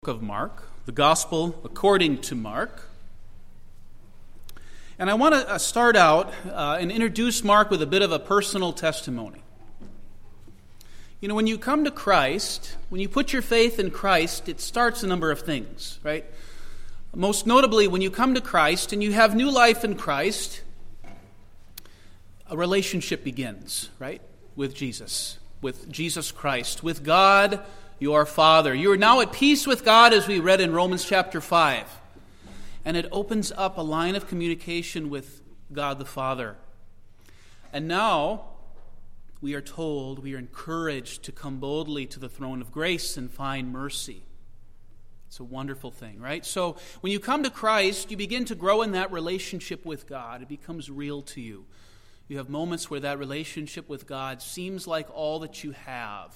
Of Mark, the Gospel according to Mark. And I want to start out and introduce Mark with a bit of a personal testimony. You know, when you come to Christ, when you put your faith in Christ, it starts a number of things, right? Most notably, when you come to Christ and you have new life in Christ, a relationship begins, right? With Jesus Christ, with God, your Father. You are now at peace with God, as we read in Romans chapter 5. And it opens up a line of communication with God the Father. And now we are told, we are encouraged to come boldly to the throne of grace and find mercy. It's a wonderful thing, right? So when you come to Christ, you begin to grow in that relationship with God. It becomes real to you. You have moments where that relationship with God seems like all that you have.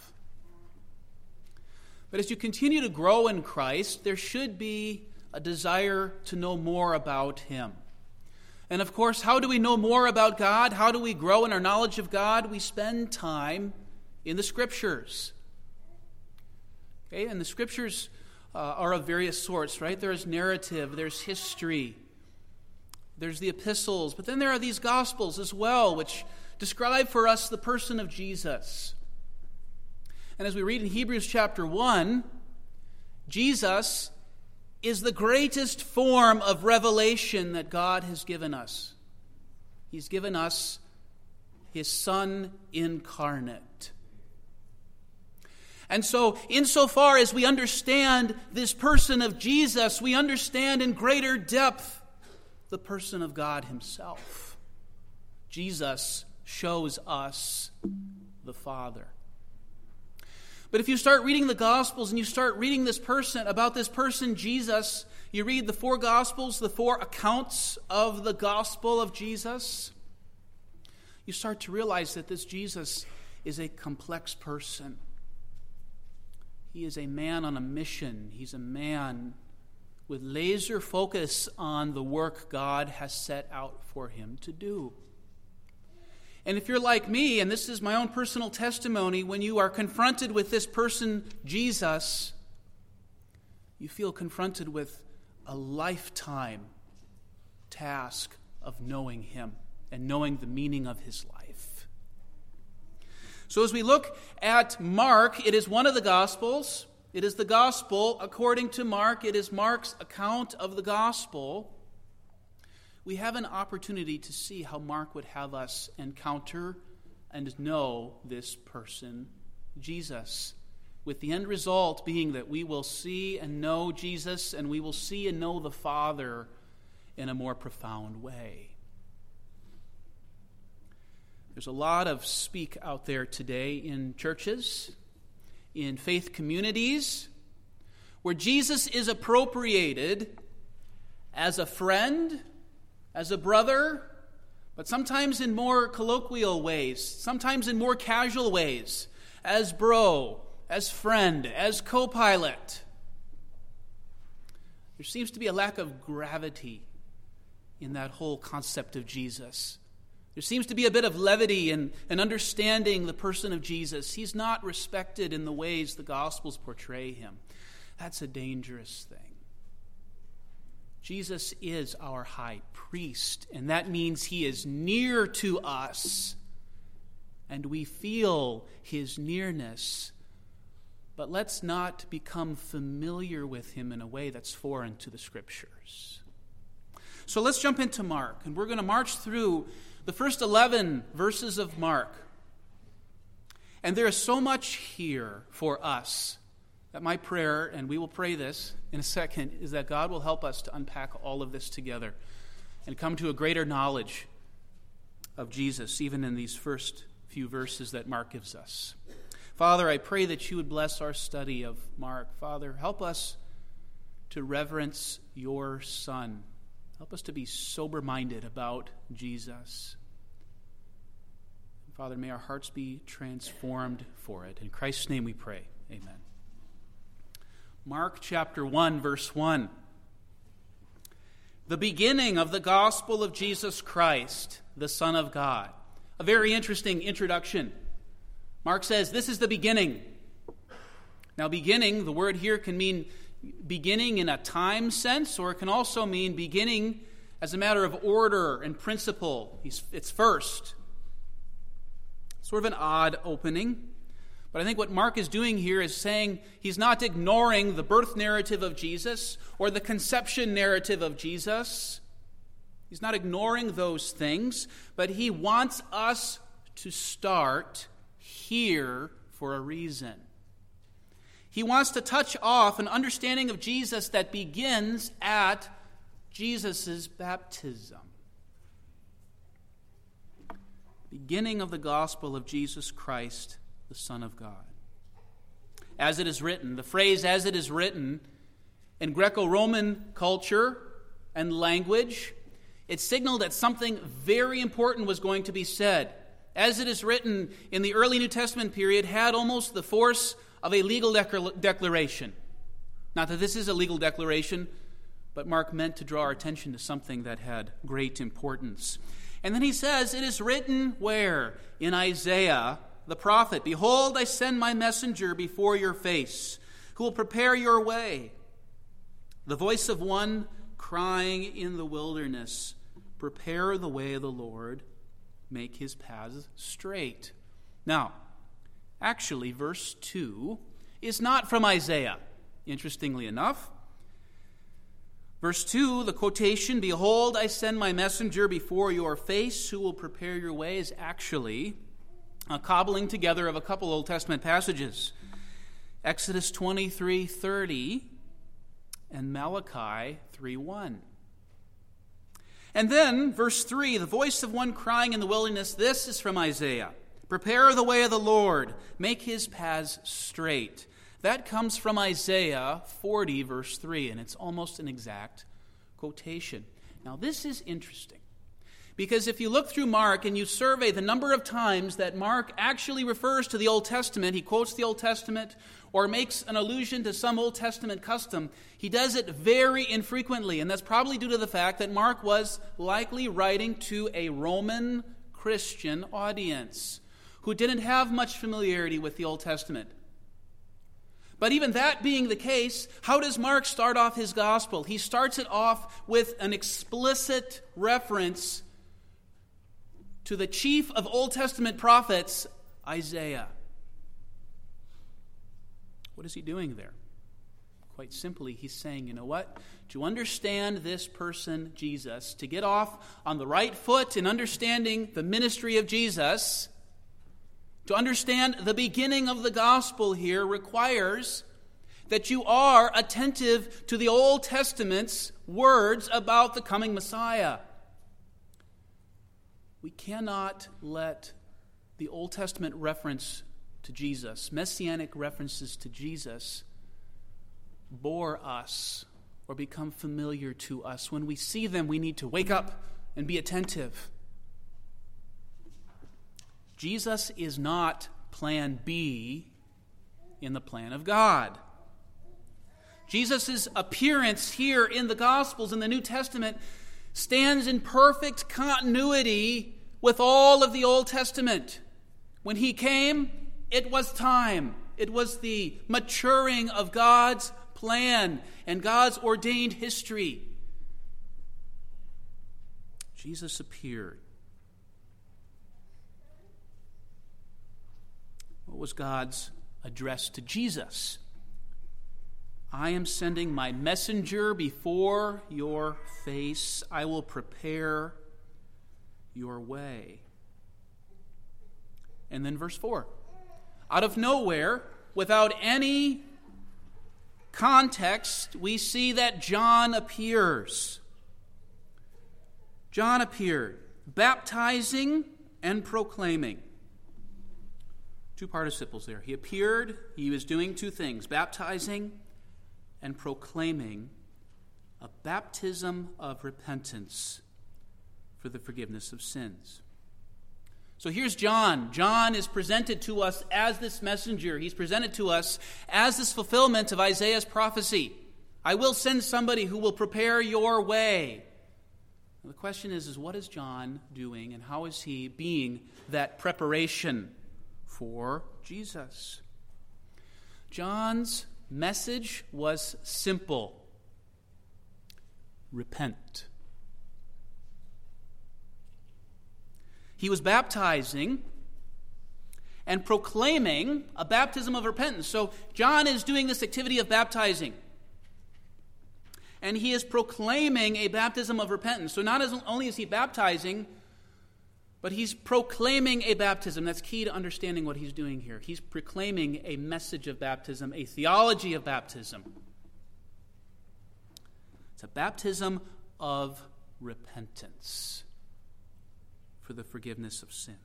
But as you continue to grow in Christ, there should be a desire to know more about Him. And of course, how do we know more about God? How do we grow in our knowledge of God? We spend time in the Scriptures. Okay, and the Scriptures are of various sorts, right? There's narrative, there's history, there's the epistles, but then there are these Gospels as well, which describe for us the person of Jesus. And as we read in Hebrews chapter 1, Jesus is the greatest form of revelation that God has given us. He's given us His Son incarnate. And so, insofar as we understand this person of Jesus, we understand in greater depth the person of God Himself. Jesus shows us the Father. But if you start reading the Gospels and you start reading about this person, Jesus, you read the four Gospels, the four accounts of the Gospel of Jesus, you start to realize that this Jesus is a complex person. He is a man on a mission. He's a man with laser focus on the work God has set out for him to do. And if you're like me, and this is my own personal testimony, when you are confronted with this person, Jesus, you feel confronted with a lifetime task of knowing Him and knowing the meaning of His life. So as we look at Mark, it is one of the Gospels. It is the Gospel according to Mark. It is Mark's account of the Gospel. We have an opportunity to see how Mark would have us encounter and know this person, Jesus, with the end result being that we will see and know Jesus, and we will see and know the Father in a more profound way. There's a lot of speak out there today in churches, in faith communities, where Jesus is appropriated as a friend, as a brother, but sometimes in more colloquial ways, sometimes in more casual ways, as bro, as friend, as co-pilot. There seems to be a lack of gravity in that whole concept of Jesus. There seems to be a bit of levity in understanding the person of Jesus. He's not respected in the ways the Gospels portray Him. That's a dangerous thing. Jesus is our high priest, and that means He is near to us, and we feel His nearness. But let's not become familiar with Him in a way that's foreign to the Scriptures. So let's jump into Mark, and we're going to march through the first 11 verses of Mark. And there is so much here for us that my prayer, and we will pray this in a second, is that God will help us to unpack all of this together and come to a greater knowledge of Jesus, even in these first few verses that Mark gives us. Father, I pray that you would bless our study of Mark. Father, help us to reverence your Son. Help us to be sober-minded about Jesus. Father, may our hearts be transformed for it. In Christ's name we pray. Amen. Mark chapter 1, verse 1. The beginning of the gospel of Jesus Christ, the Son of God. A very interesting introduction. Mark says, this is the beginning. Now, beginning, the word here can mean beginning in a time sense, or it can also mean beginning as a matter of order and principle. It's first. Sort of an odd opening. But I think what Mark is doing here is saying he's not ignoring the birth narrative of Jesus or the conception narrative of Jesus. He's not ignoring those things, but he wants us to start here for a reason. He wants to touch off an understanding of Jesus that begins at Jesus' baptism. Beginning of the gospel of Jesus Christ, the Son of God. As it is written, the phrase "as it is written" in Greco-Roman culture and language, it signaled that something very important was going to be said. As it is written in the early New Testament period had almost the force of a legal declaration. Not that this is a legal declaration, but Mark meant to draw our attention to something that had great importance. And then he says, it is written where? In Isaiah the prophet, "Behold, I send my messenger before your face, who will prepare your way. The voice of one crying in the wilderness, prepare the way of the Lord, make his paths straight." Now, actually, verse 2 is not from Isaiah, interestingly enough. Verse 2, the quotation, "Behold, I send my messenger before your face, who will prepare your way," is actually a cobbling together of a couple Old Testament passages. Exodus 23:30 and Malachi 3:1. And then, verse 3, "The voice of one crying in the wilderness," this is from Isaiah. "Prepare the way of the Lord, make his paths straight." That comes from Isaiah 40, verse 3, and it's almost an exact quotation. Now, this is interesting, because if you look through Mark and you survey the number of times that Mark actually refers to the Old Testament, he quotes the Old Testament or makes an allusion to some Old Testament custom, he does it very infrequently, and that's probably due to the fact that Mark was likely writing to a Roman Christian audience who didn't have much familiarity with the Old Testament. But even that being the case, how does Mark start off his gospel? He starts it off with an explicit reference to the chief of Old Testament prophets, Isaiah. What is he doing there? Quite simply, he's saying, you know what? To understand this person, Jesus, to get off on the right foot in understanding the ministry of Jesus, to understand the beginning of the gospel here requires that you are attentive to the Old Testament's words about the coming Messiah. We cannot let the Old Testament reference to Jesus, messianic references to Jesus, bore us or become familiar to us. When we see them, we need to wake up and be attentive. Jesus is not plan B in the plan of God. Jesus' appearance here in the Gospels in the New Testament stands in perfect continuity with all of the Old Testament. When he came, it was time. It was the maturing of God's plan and God's ordained history. Jesus appeared. What was God's address to Jesus? "I am sending my messenger before your face. I will prepare your way." And then verse 4. Out of nowhere, without any context, we see that John appears. John appeared, baptizing and proclaiming. Two participles there. He appeared, he was doing two things, baptizing and proclaiming a baptism of repentance for the forgiveness of sins. So here's John. John is presented to us as this messenger. He's presented to us as this fulfillment of Isaiah's prophecy. "I will send somebody who will prepare your way." And the question is what is John doing and how is he being that preparation for Jesus? John's message was simple: repent. He was baptizing and proclaiming a baptism of repentance. So John is doing this activity of baptizing, and he is proclaiming a baptism of repentance. So not only is he baptizing, but he's proclaiming a baptism. That's key to understanding what he's doing here. He's proclaiming a message of baptism, a theology of baptism. It's a baptism of repentance for the forgiveness of sins.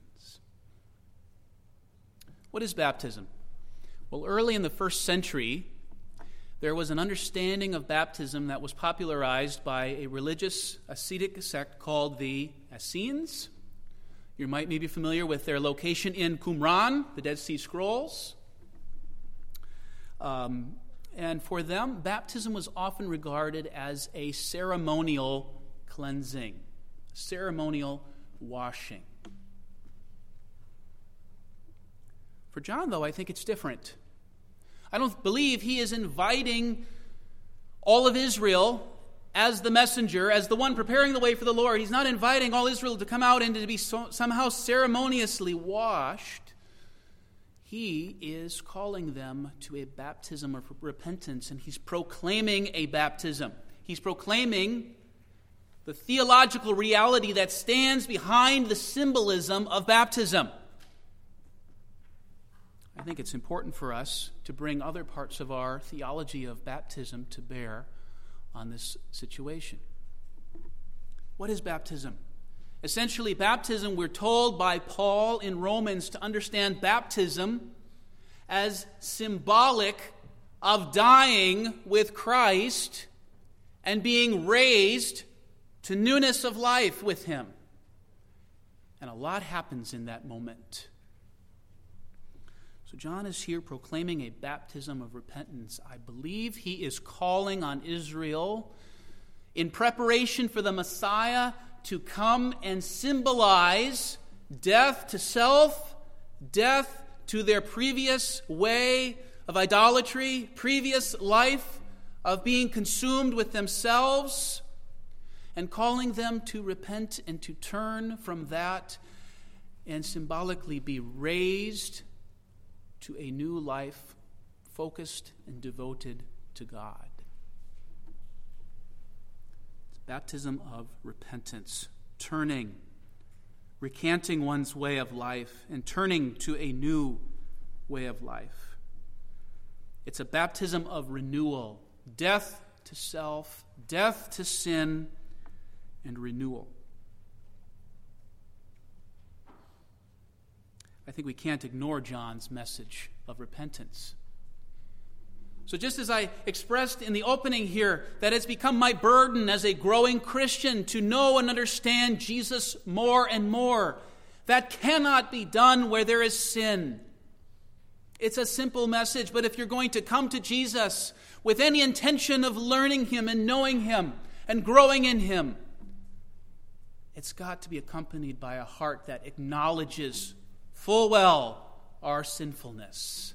What is baptism? Well, early in the first century, there was an understanding of baptism that was popularized by a religious ascetic sect called the Essenes. You might be familiar with their location in Qumran, the Dead Sea Scrolls. And for them, baptism was often regarded as a ceremonial cleansing, ceremonial washing. For John, though, I think it's different. I don't believe he is inviting all of Israel as the messenger, as the one preparing the way for the Lord. He's not inviting all Israel to come out and to be somehow ceremoniously washed. He is calling them to a baptism of repentance, and he's proclaiming a baptism. He's proclaiming the theological reality that stands behind the symbolism of baptism. I think it's important for us to bring other parts of our theology of baptism to bear on this situation. What is baptism? Essentially, baptism, we're told by Paul in Romans to understand baptism as symbolic of dying with Christ and being raised to newness of life with him. And a lot happens in that moment. So John is here proclaiming a baptism of repentance. I believe he is calling on Israel in preparation for the Messiah to come and symbolize death to self, death to their previous way of idolatry, previous life of being consumed with themselves, and calling them to repent and to turn from that and symbolically be raised to a new life focused and devoted to God. It's baptism of repentance, turning, recanting one's way of life and turning to a new way of life. It's a baptism of renewal, death to self, death to sin, and renewal. I think we can't ignore John's message of repentance. So just as I expressed in the opening here, that it's become my burden as a growing Christian to know and understand Jesus more and more, that cannot be done where there is sin. It's a simple message, but if you're going to come to Jesus with any intention of learning him and knowing him and growing in him, it's got to be accompanied by a heart that acknowledges full well our sinfulness.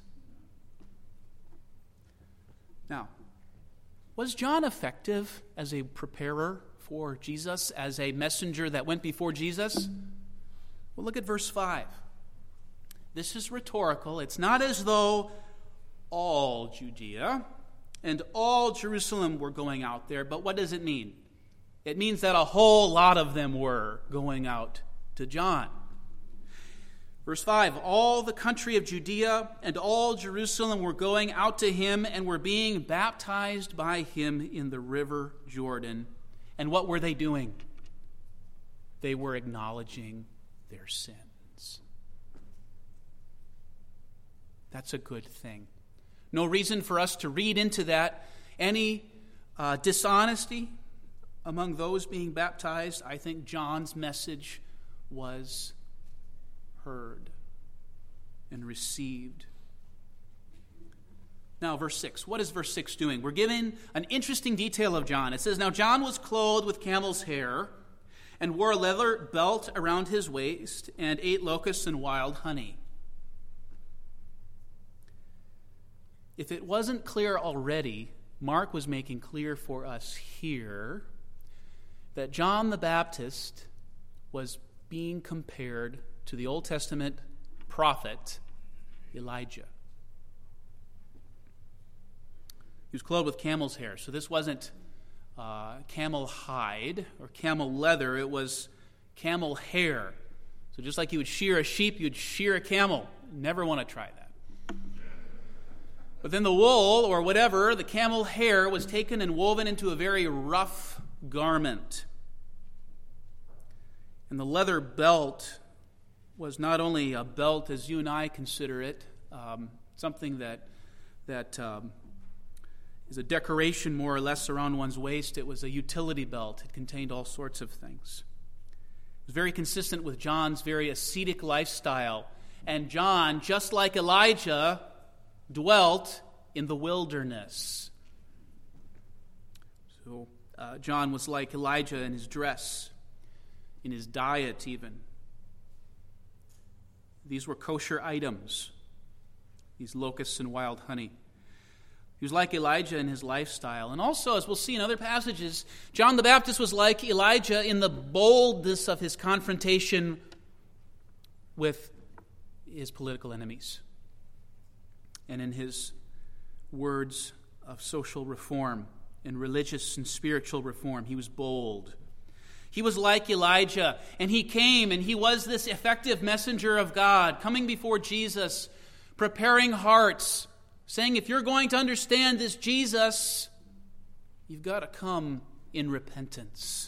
Now, was John effective as a preparer for Jesus, as a messenger that went before Jesus? Well, look at verse 5. This is rhetorical. It's not as though all Judea and all Jerusalem were going out there, but what does it mean? It means that a whole lot of them were going out to John. Verse 5, all the country of Judea and all Jerusalem were going out to him and were being baptized by him in the river Jordan. And what were they doing? They were acknowledging their sins. That's a good thing. No reason for us to read into that any dishonesty among those being baptized. I think John's message was heard and received. Now, verse 6. What is verse 6 doing? We're given an interesting detail of John. It says, now John was clothed with camel's hair and wore a leather belt around his waist and ate locusts and wild honey. if it wasn't clear already, Mark was making clear for us here that John the Baptist was being compared to the Old Testament prophet Elijah. He was clothed with camel's hair, so this wasn't camel hide or camel leather, it was camel hair. So just like you would shear a sheep, you'd shear a camel. Never want to try that. But then the wool, or whatever, the camel hair, was taken and woven into a very rough garment. And the leather belt was not only a belt as you and I consider it, something that is a decoration more or less around one's waist. It was a utility belt. It contained all sorts of things. It was very consistent with John's very ascetic lifestyle. And John, just like Elijah, dwelt in the wilderness. So John was like Elijah in his dress, in his diet even. These were kosher items, these locusts and wild honey. He was like Elijah in his lifestyle. And also, as we'll see in other passages, John the Baptist was like Elijah in the boldness of his confrontation with his political enemies and in his words of social reform and religious and spiritual reform. He was bold. He was like Elijah, and he came and he was this effective messenger of God, coming before Jesus, preparing hearts, saying, if you're going to understand this Jesus, you've got to come in repentance.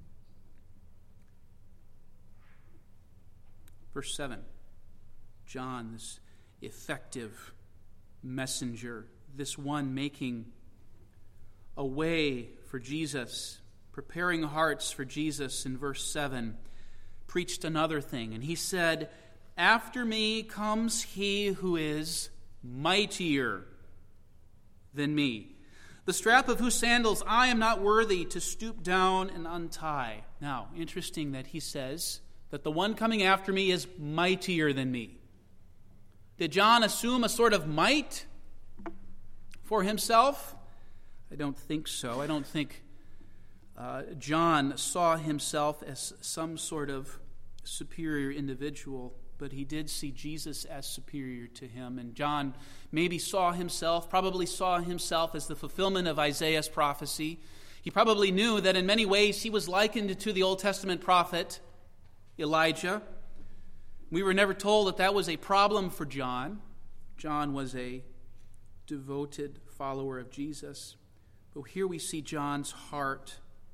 Verse 7, John, this effective messenger, this one making a way for Jesus, preparing hearts for Jesus in verse 7, preached another thing. And he said, after me comes he who is mightier than me, the strap of whose sandals I am not worthy to stoop down and untie. Now, interesting that he says that the one coming after me is mightier than me. Did John assume a sort of might for himself? I don't think so. I don't think John saw himself as some sort of superior individual, but he did see Jesus as superior to him. And John probably saw himself as the fulfillment of Isaiah's prophecy. He probably knew that in many ways he was likened to the Old Testament prophet Elijah. We were never told that was a problem for John. John was a devoted follower of Jesus. But here we see John's heart.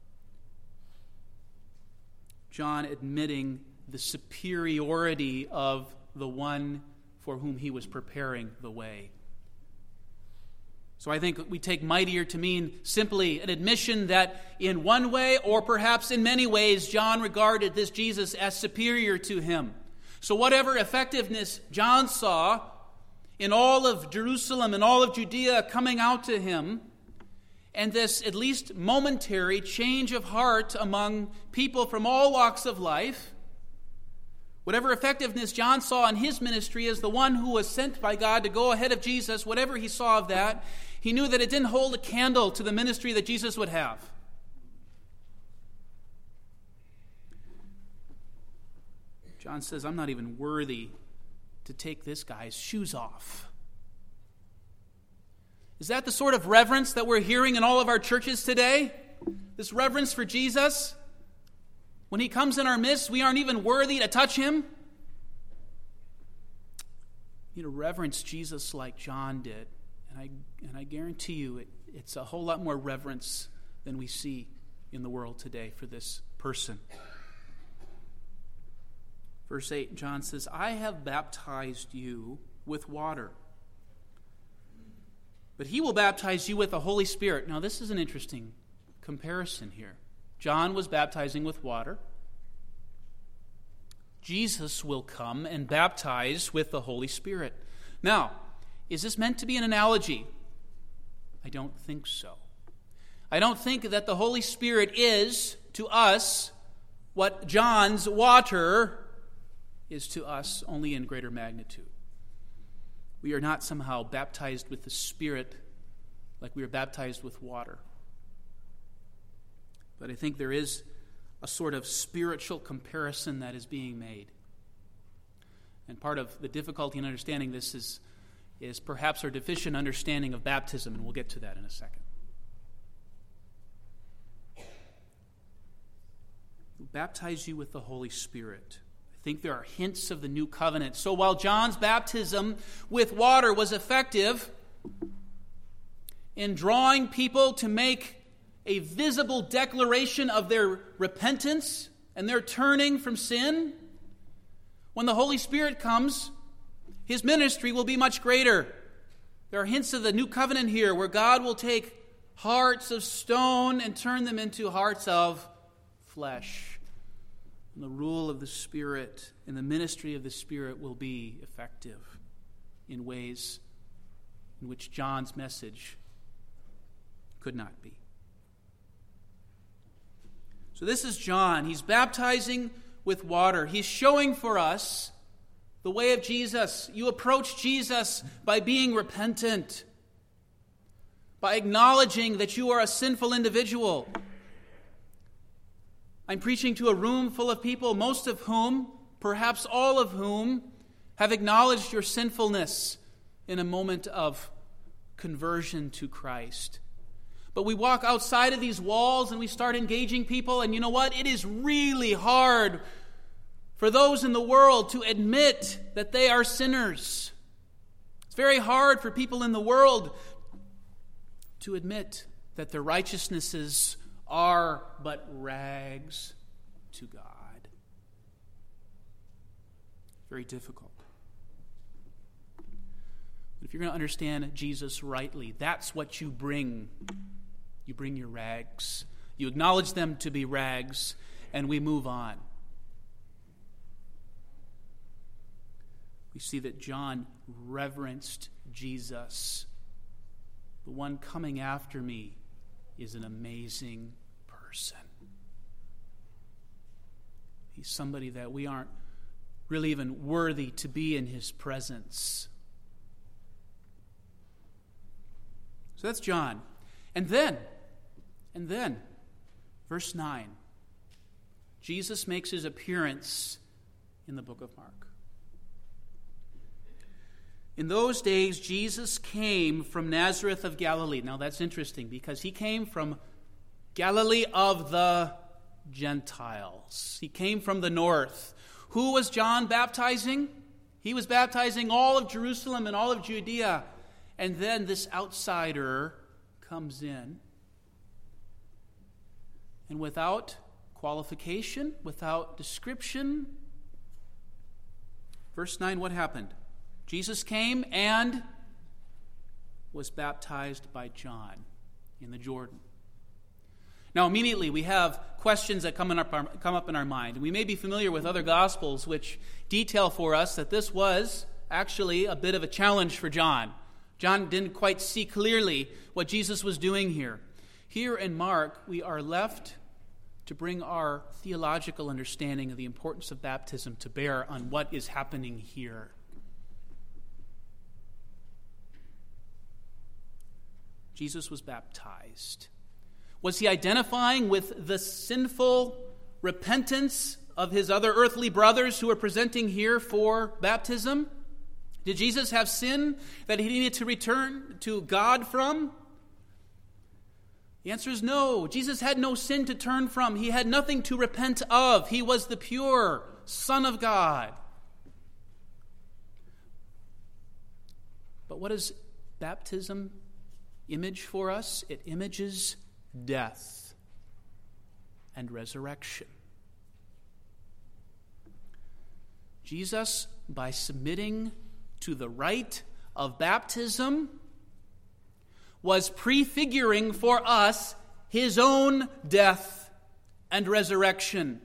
John admitting the superiority of the one for whom he was preparing the way. So I think we take mightier to mean simply an admission that in one way, or perhaps in many ways, John regarded this Jesus as superior to him. So whatever effectiveness John saw in all of Jerusalem and all of Judea coming out to him, and this at least momentary change of heart among people from all walks of life, whatever effectiveness John saw in his ministry as the one who was sent by God to go ahead of Jesus, whatever he saw of that, he knew that it didn't hold a candle to the ministry that Jesus would have. John says, I'm not even worthy to take this guy's shoes off. Is that the sort of reverence that we're hearing in all of our churches today? This reverence for Jesus? When he comes in our midst, we aren't even worthy to touch him? You need to reverence Jesus like John did. And I guarantee you it's a whole lot more reverence than we see in the world today for this person. Verse 8, John says, I have baptized you with water, but he will baptize you with the Holy Spirit. Now, this is an interesting comparison here. John was baptizing with water. Jesus will come and baptize with the Holy Spirit. Now, is this meant to be an analogy? I don't think so. I don't think that the Holy Spirit is to us what John's water is to us, only in greater magnitude. We are not somehow baptized with the Spirit like we are baptized with water. But I think there is a sort of spiritual comparison that is being made. And part of the difficulty in understanding this is perhaps our deficient understanding of baptism, and we'll get to that in a second. We'll baptize you with the Holy Spirit. I think there are hints of the new covenant. So while John's baptism with water was effective in drawing people to make a visible declaration of their repentance and their turning from sin, when the Holy Spirit comes, his ministry will be much greater. There are hints of the new covenant here where God will take hearts of stone and turn them into hearts of flesh. And the rule of the Spirit and the ministry of the Spirit will be effective in ways in which John's message could not be. So this is John. He's baptizing with water. He's showing for us the way of Jesus. You approach Jesus by being repentant, by acknowledging that you are a sinful individual. I'm preaching to a room full of people, most of whom, perhaps all of whom, have acknowledged your sinfulness in a moment of conversion to Christ. But we walk outside of these walls and we start engaging people, and you know what? It is really hard for those in the world to admit that they are sinners. It's very hard for people in the world to admit that their righteousnesses are but rags to God. Very difficult. But if you're going to understand Jesus rightly, that's what you bring. You bring your rags. You acknowledge them to be rags, and we move on. We see that John reverenced Jesus. The one coming after me is an amazing person. He's somebody that we aren't really even worthy to be in his presence. So that's John. And then, verse 9, Jesus makes his appearance in the book of Mark. In those days, Jesus came from Nazareth of Galilee. Now that's interesting because he came from Galilee of the Gentiles. He came from the north. Who was John baptizing? He was baptizing all of Jerusalem and all of Judea. And then this outsider comes in. And without qualification, without description, verse 9, what happened? Jesus came and was baptized by John in the Jordan. Now, immediately we have questions that come up in our mind. We may be familiar with other Gospels which detail for us that this was actually a bit of a challenge for John. John didn't quite see clearly what Jesus was doing here. Here in Mark, we are left to bring our theological understanding of the importance of baptism to bear on what is happening here. Jesus was baptized. Was he identifying with the sinful repentance of his other earthly brothers who are presenting here for baptism? Did Jesus have sin that he needed to return to God from? The answer is no. Jesus had no sin to turn from. He had nothing to repent of. He was the pure Son of God. But what does baptism image for us? It images death and resurrection. Jesus, by submitting to the rite of baptism, was prefiguring for us his own death and resurrection.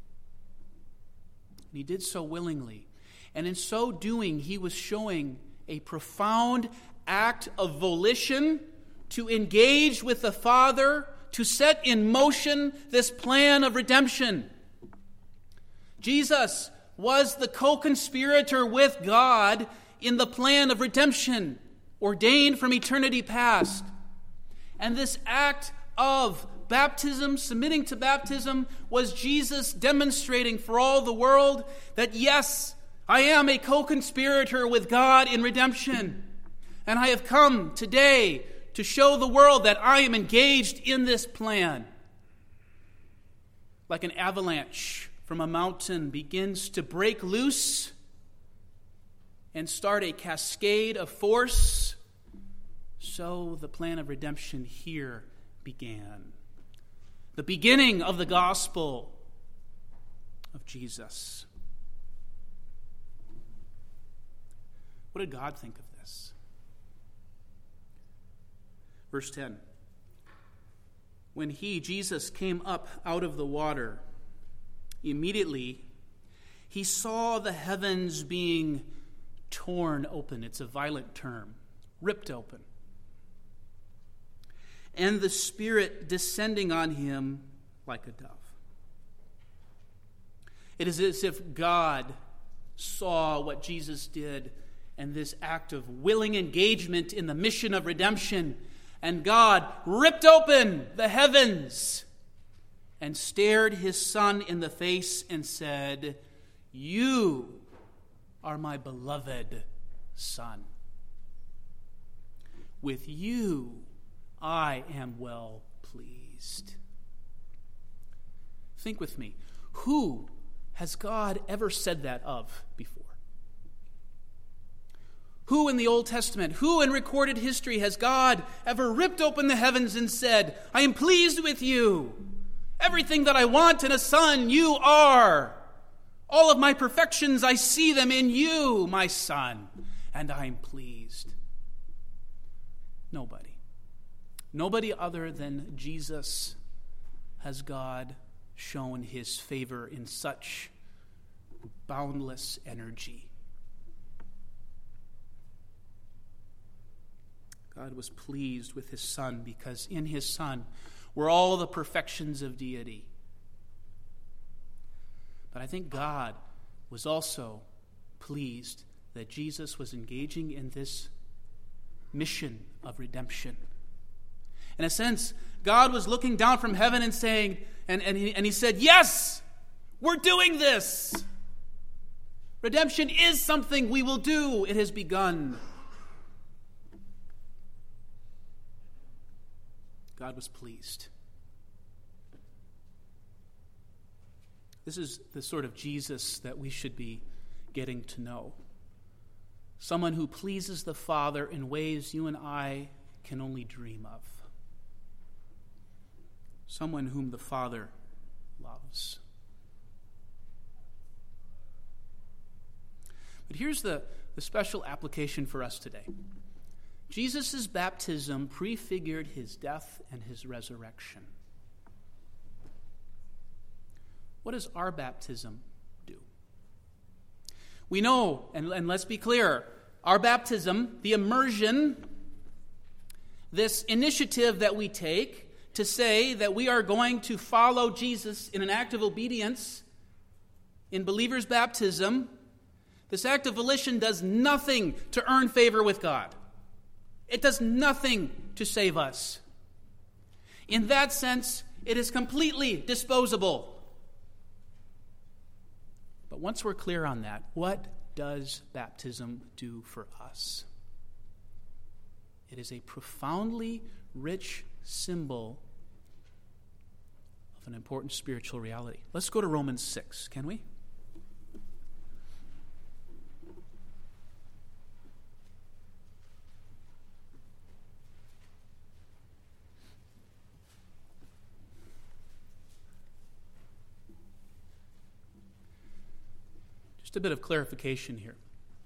He did so willingly. And in so doing, he was showing a profound act of volition to engage with the Father, to set in motion this plan of redemption. Jesus was the co-conspirator with God in the plan of redemption ordained from eternity past. And this act of baptism, submitting to baptism, was Jesus demonstrating for all the world that, yes, I am a co-conspirator with God in redemption. And I have come today to show the world that I am engaged in this plan. Like an avalanche from a mountain begins to break loose and start a cascade of force, so the plan of redemption here began. The beginning of the gospel of Jesus. What did God think of this? Verse 10. When he, Jesus, came up out of the water, immediately he saw the heavens being torn open. It's a violent term. Ripped open. And the Spirit descending on him like a dove. It is as if God saw what Jesus did and this act of willing engagement in the mission of redemption. And God ripped open the heavens and stared his Son in the face and said, "You are my beloved Son. With you I am well pleased." Think with me. Who has God ever said that of before? Who in the Old Testament, who in recorded history has God ever ripped open the heavens and said, "I am pleased with you. Everything that I want in a son, you are. All of my perfections, I see them in you, my Son, and I am pleased"? Nobody. Nobody other than Jesus has God shown his favor in such boundless energy. God was pleased with his Son because in his Son were all the perfections of deity. But I think God was also pleased that Jesus was engaging in this mission of redemption. In a sense, God was looking down from heaven and saying, and he said, "Yes, we're doing this. Redemption is something we will do. It has begun." God was pleased. This is the sort of Jesus that we should be getting to know. Someone who pleases the Father in ways you and I can only dream of. Someone whom the Father loves. But here's the special application for us today. Jesus' baptism prefigured his death and his resurrection. What does our baptism do? We know, and let's be clear, our baptism, the immersion, this initiative that we take to say that we are going to follow Jesus in an act of obedience in believers' baptism, this act of volition does nothing to earn favor with God. It does nothing to save us. In that sense, it is completely disposable. But once we're clear on that, what does baptism do for us? It is a profoundly rich symbol of an important spiritual reality. Let's go to Romans 6, can we? Just a bit of clarification here.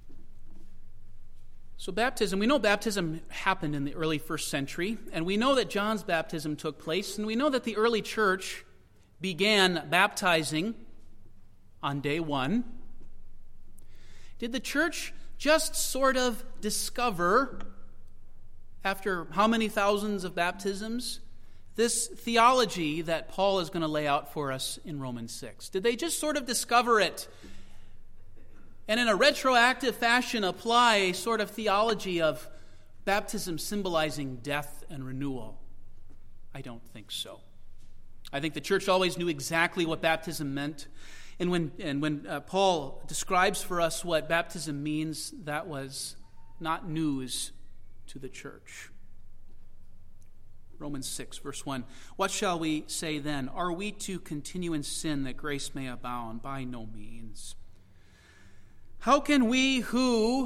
So baptism, we know baptism happened in the early first century, and we know that John's baptism took place, and we know that the early church began baptizing on day one. Did the church just sort of discover, after how many thousands of baptisms, this theology that Paul is going to lay out for us in Romans 6? Did they just sort of discover it and in a retroactive fashion apply a sort of theology of baptism symbolizing death and renewal? I don't think so. I think the church always knew exactly what baptism meant. And when Paul describes for us what baptism means, that was not news to the church. Romans 6, verse 1. What shall we say then? Are we to continue in sin that grace may abound? By no means. How can we who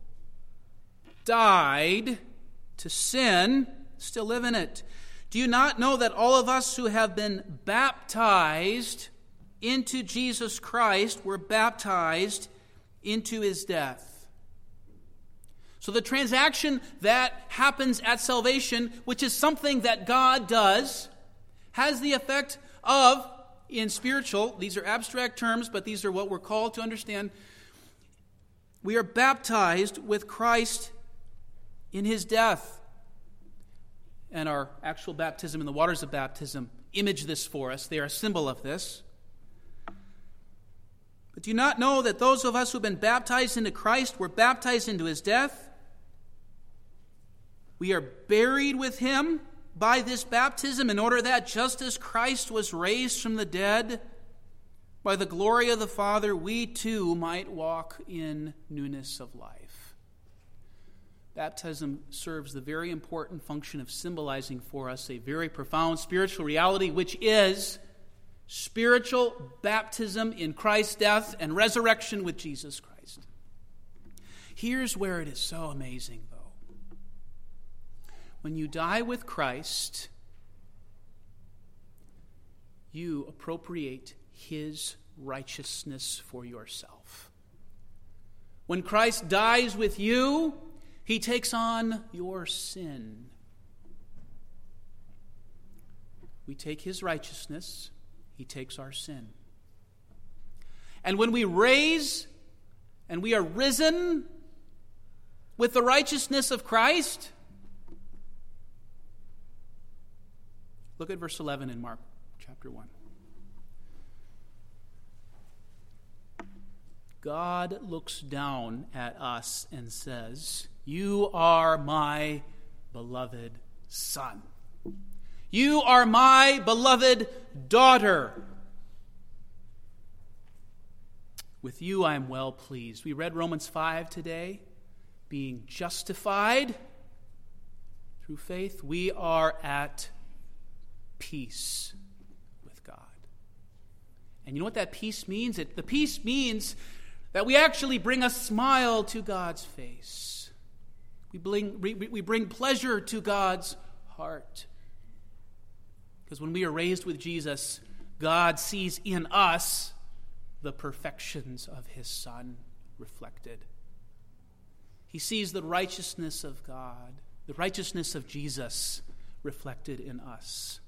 died to sin still live in it? Do you not know that all of us who have been baptized into Jesus Christ were baptized into his death? So the transaction that happens at salvation, which is something that God does, has the effect of, in spiritual, these are abstract terms, but these are what we're called to understand. We are baptized with Christ in his death. And our actual baptism and the waters of baptism image this for us. They are a symbol of this. But do you not know that those of us who have been baptized into Christ were baptized into his death? We are buried with him by this baptism in order that just as Christ was raised from the dead by the glory of the Father, we too might walk in newness of life. Baptism serves the very important function of symbolizing for us a very profound spiritual reality, which is spiritual baptism in Christ's death and resurrection with Jesus Christ. Here's where it is so amazing, though. When you die with Christ, you appropriate his righteousness for yourself. When Christ dies with you, he takes on your sin. We take his righteousness, he takes our sin. And when we raise and we are risen with the righteousness of Christ, look at verse 11 in Mark chapter 1. God looks down at us and says, "You are my beloved son. You are my beloved daughter. With you I am well pleased." We read Romans 5 today. Being justified through faith, we are at peace with God. And you know what that peace means? The peace means that we actually bring a smile to God's face. We bring pleasure to God's heart. Because when we are raised with Jesus, God sees in us the perfections of his Son reflected. He sees the righteousness of God, the righteousness of Jesus reflected in us.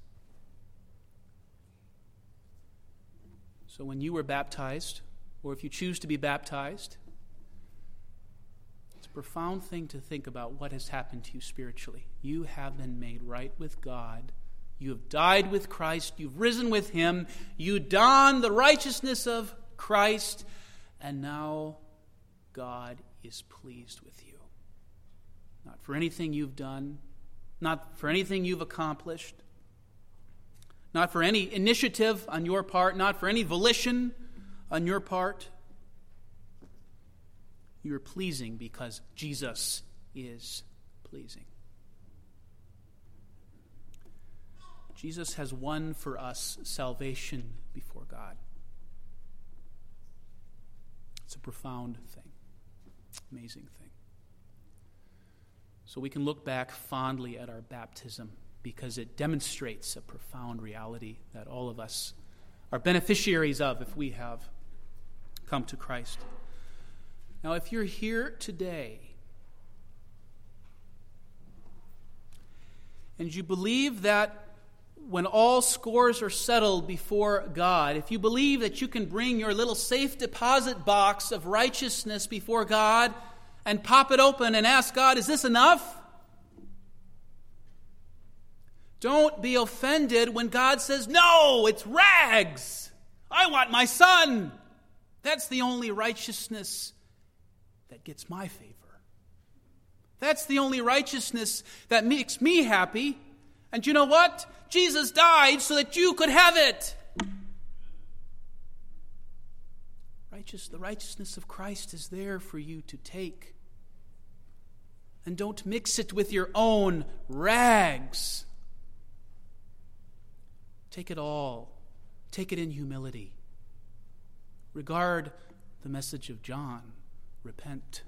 So when you were baptized, or if you choose to be baptized, it's a profound thing to think about what has happened to you spiritually. You have been made right with God. You have died with Christ. You've risen with him. You don the righteousness of Christ. And now God is pleased with you. Not for anything you've done, not for anything you've accomplished, not for any initiative on your part, not for any volition on your part. You are pleasing because Jesus is pleasing. Jesus has won for us salvation before God. It's a profound thing, amazing thing. So we can look back fondly at our baptism because it demonstrates a profound reality that all of us are beneficiaries of if we have come to Christ. Now, if you're here today and you believe that when all scores are settled before God, if you believe that you can bring your little safe deposit box of righteousness before God and pop it open and ask God, is this enough? Don't be offended when God says, no, it's rags. I want my son. That's the only righteousness that gets my favor. That's the only righteousness that makes me happy. And you know what? Jesus died so that you could have it. The righteousness of Christ is there for you to take. And don't mix it with your own rags. Take it all. Take it in humility. Regard the message of John. Repent.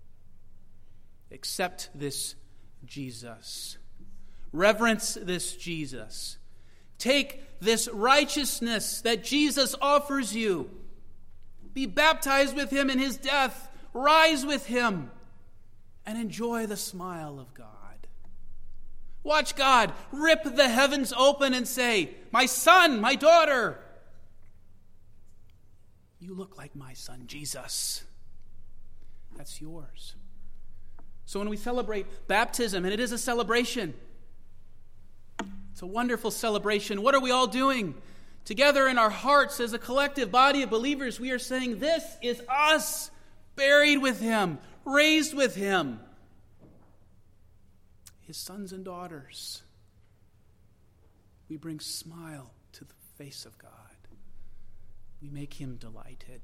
Accept this Jesus. Reverence this Jesus. Take this righteousness that Jesus offers you. Be baptized with him in his death. Rise with him. And enjoy the smile of God. Watch God rip the heavens open and say, my son, my daughter, you look like my son Jesus. That's yours. So when we celebrate baptism, and it is a celebration, it's a wonderful celebration. What are we all doing? Together in our hearts as a collective body of believers, we are saying, this is us, buried with him, raised with him, his sons and daughters. We bring smile to the face of God. We make him delighted.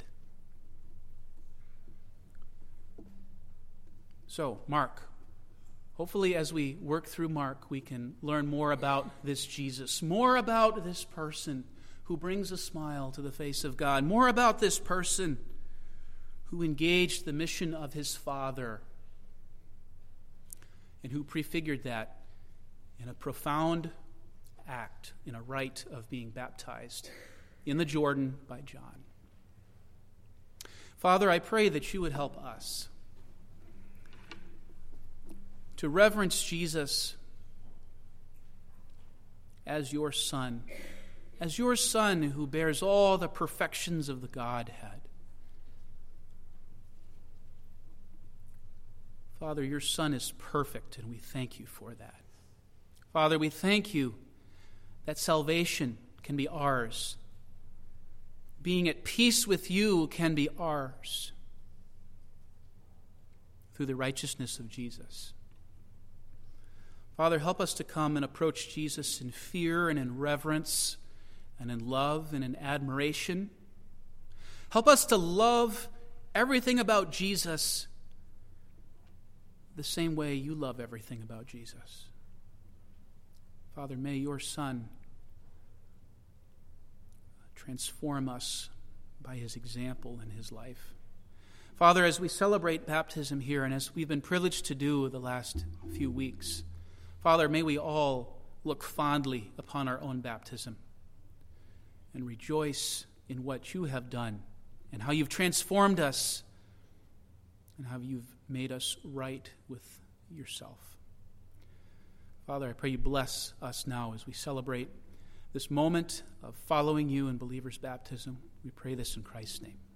So, Mark. Hopefully, as we work through Mark, we can learn more about this Jesus, more about this person who brings a smile to the face of God, more about this person who engaged the mission of his Father and who prefigured that in a profound act, in a rite of being baptized in the Jordan by John. Father, I pray that you would help us to reverence Jesus as your Son who bears all the perfections of the Godhead. Father, your Son is perfect, and we thank you for that. Father, we thank you that salvation can be ours. Being at peace with you can be ours through the righteousness of Jesus. Father, help us to come and approach Jesus in fear and in reverence and in love and in admiration. Help us to love everything about Jesus the same way you love everything about Jesus. Father, may your Son transform us by his example in his life. Father, as we celebrate baptism here, and as we've been privileged to do the last few weeks, Father, may we all look fondly upon our own baptism and rejoice in what you have done and how you've transformed us and how you've made us right with yourself. Father, I pray you bless us now as we celebrate this moment of following you in believers' baptism. We pray this in Christ's name.